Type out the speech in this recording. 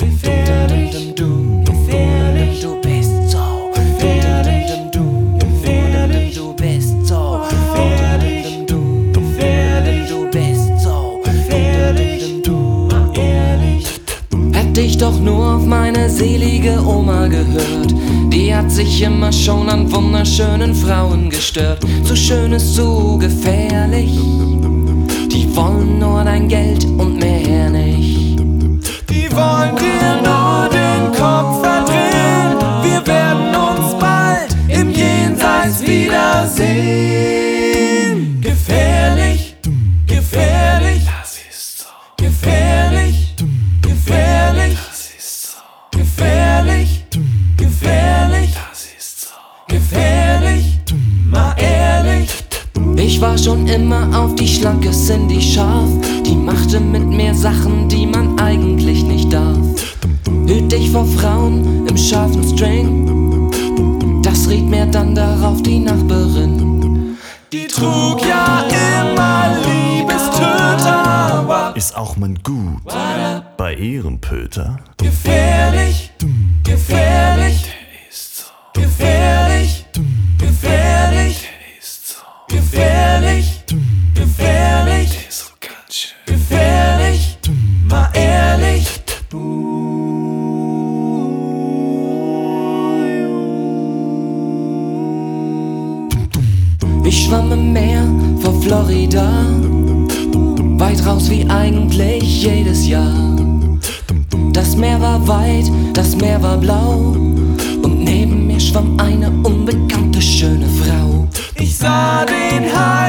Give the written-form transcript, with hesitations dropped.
Gefährlich, gefährlich, du bist so gefährlich, gefährlich, du bist so gefährlich, gefährlich, du bist so gefährlich, mal ehrlich. Hätte ich doch nur auf meine selige Oma gehört, die hat sich immer schon an wunderschönen Frauen gestört. Zu schön ist zu gefährlich, die wollen nur dein Geld und mehr nicht. Die wollen dir nur den Kopf verdrehen. Wir werden uns bald im Jenseits wiedersehen. Gefährlich, gefährlich, das ist so. Gefährlich, gefährlich, das ist so. Gefährlich, gefährlich, das ist so. Gefährlich, mal ehrlich. Ich war schon immer auf die schlanke Cindy scharf. Die machte mit mir Sachen, die man eigentlich nicht darf. Hüt dich vor Frauen im scharfen String. Das riet mir dann darauf die Nachbarin. Die trug ja immer Liebestöter. Ist auch man gut bei Ehrenpöter? Gefährlich, gefährlich, gefährlich, gefährlich, gefährlich, gefährlich, gefährlich, mal ehrlich. Ich schwamm im Meer vor Florida, weit raus wie eigentlich jedes Jahr. Das Meer war weit, das Meer war blau, und neben mir schwamm eine unbekannte schöne Frau. Ich sah den Hai